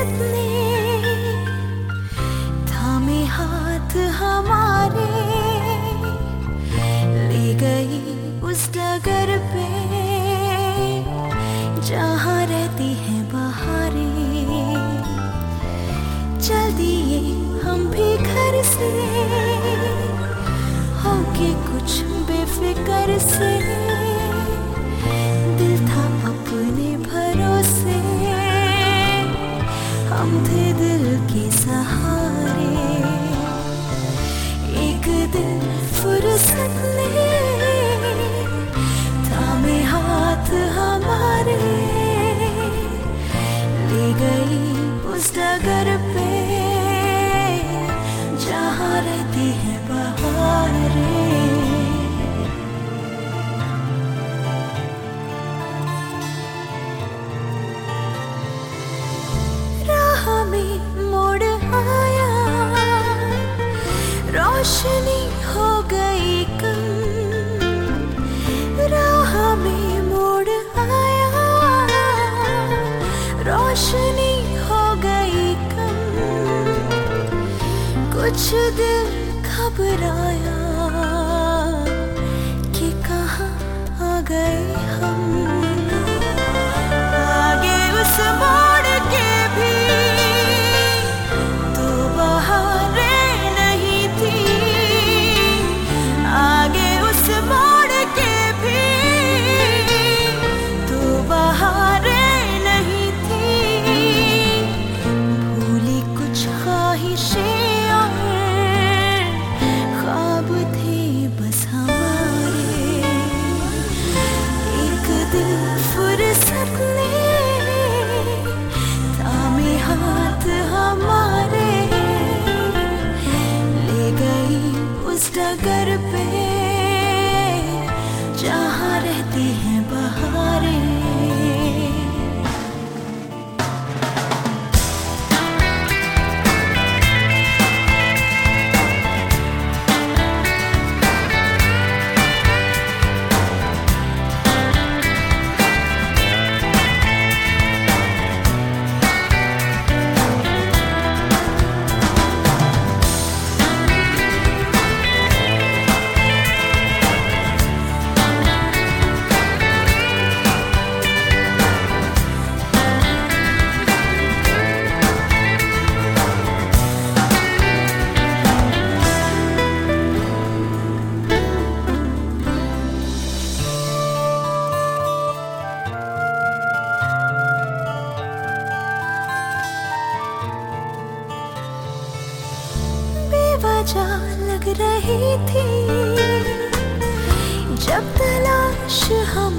फुर्सत ने थामे हाथ हमारे, ले गई उस डगर पे जहाँ रहती है बहारें। चल दिए हम भी घर से होके कुछ बेफिक्र से, दिल था अपने भरोसे, हम थे दिल के सहारे। एक दिन फुर्सत ने थामे हाथ हमारे, ले गई उस डगर पे जहाँ रहती है बहारें। मोड़ आया, रोशनी हो गई कम, राह में मोड़ आया, रोशनी हो गई कम। कुछ दिल घबराया कि कहाँ आ गए हम, आगे उस मोड़ के भी फुर्सत ने थामे हाथ हमारे, ले गई उस डगर पे जहाँ रहती है बहारें। वजह लग रही थी जब तलाश हम